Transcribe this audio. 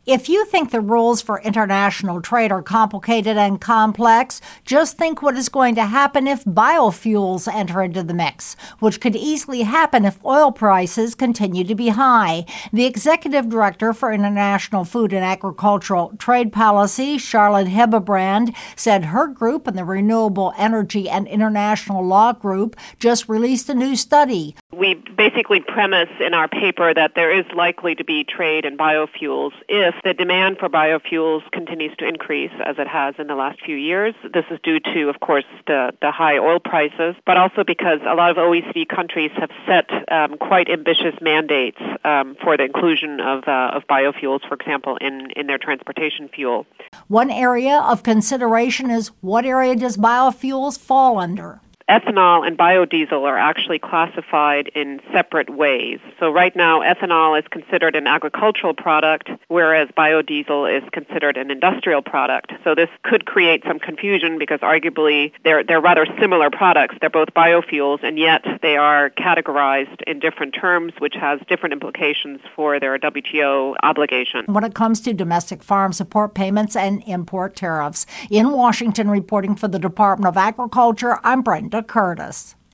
If you think the rules for international trade are complicated and complex, just think what is going to happen if biofuels enter into the mix, which could easily happen if oil prices continue to be high. The executive director for International Food and Agricultural Trade Policy, Charlotte Hebebrand, said her group and the Renewable Energy and International Law Group just released a new study. We basically premise in our paper that there is likely to be trade in biofuels if the demand for biofuels continues to increase as it has in the last few years. This is due to, of course, the high oil prices, but also because a lot of OECD countries have set quite ambitious mandates for the inclusion of biofuels, for example, in their transportation fuel. One area of consideration is what area does biofuels fall under? Ethanol and biodiesel are actually classified in separate ways. So right now, ethanol is considered an agricultural product, whereas biodiesel is considered an industrial product. So this could create some confusion because arguably they're rather similar products. They're both biofuels, and yet they are categorized in different terms, which has different implications for their WTO obligation. When it comes to domestic farm support payments and import tariffs. In Washington, reporting for the Department of Agriculture, I'm Brenda Curtis.